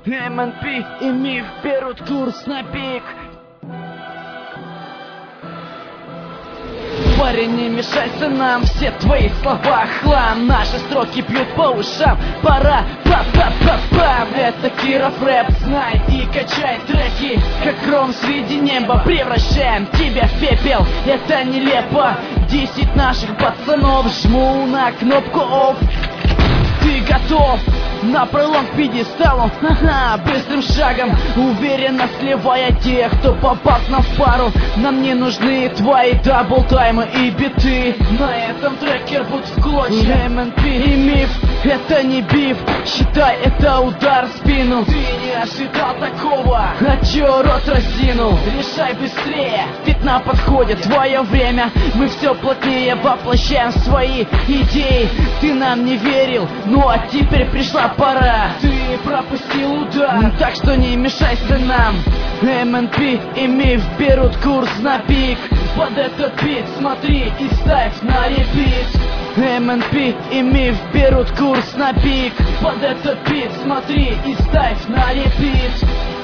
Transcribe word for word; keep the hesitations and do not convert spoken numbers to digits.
эм эн пи и Миф берут курс на пик. Парень, не мешайся нам, все твои слова хлам. Наши строки бьют по ушам, пора па-па-па-пам. Это Киров рэп, знай и качай треки, как гром среди неба. Превращаем тебя в пепел, это нелепо. Десять наших пацанов, жму на кнопку офф. Ты готов на пролом к пьедесталу? Ха-ха, быстрым шагом, уверенно сливая тех, кто попал нам в пару. Нам не нужны твои даблтаймы и биты. На этом треке рвут в клочья эм эн пи и Миф. Это не биф, считай, это удар в спину. Ты не ожидал такого, а чё рот разинул? Решай быстрее, ведь на подходе твое время. Мы все плотнее воплощаем свои идеи. Ты нам не верил, ну а теперь пришла пора. Ты пропустил удар, так что не мешайся нам. эм эн пи и Миф берут курс на пик. Под этот бит смотри и ставь на репит. эм эн пи и Миф берут курс на пик. Под этот бит смотри и ставь на репит.